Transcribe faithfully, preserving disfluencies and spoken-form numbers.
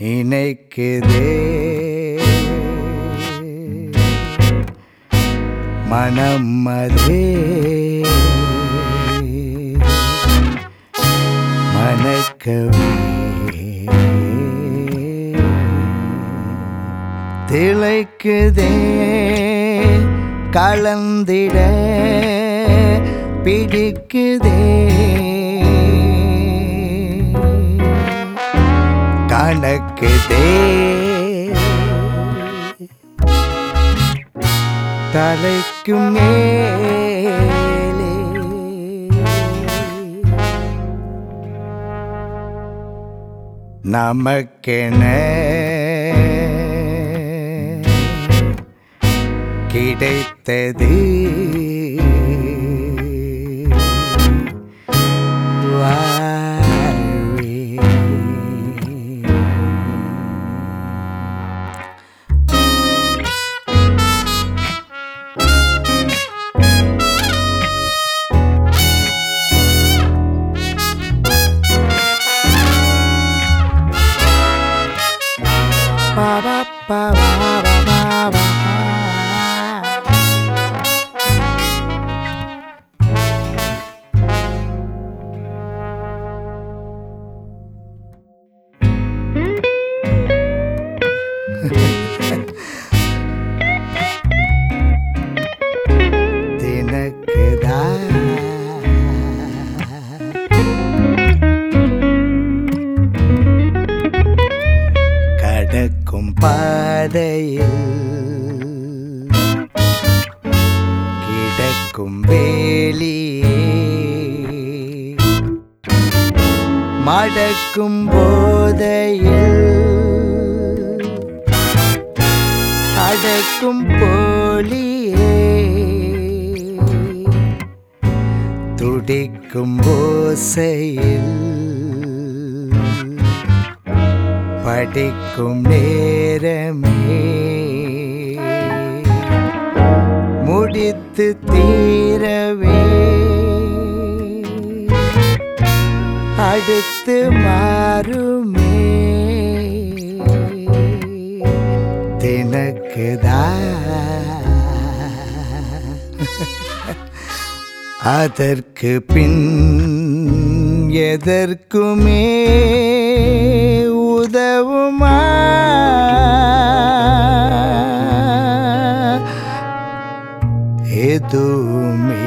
நினைக்குதே மனம் அதே மணக்கவே திளைக்குதே கலந்திட பிடிக்குதே கணக்குதே தலைக்கு மேலே நமக்கென கிடைத்தது வாழ்வே. Ba ba ba ba ba ba. தினக்குதா கடக்கும் பாதையில் கிடக்கும் வேலியே மடக்கும் போதையில் அடக்கும் போலியே துடிக்கும் ஓசையில் படிக்கும் நேரமே முடித்து தீரவே அடுத்து மாறுமே தினக்குதா அதற்கு பின் எதற்குமே உதவுமா எதுவுமே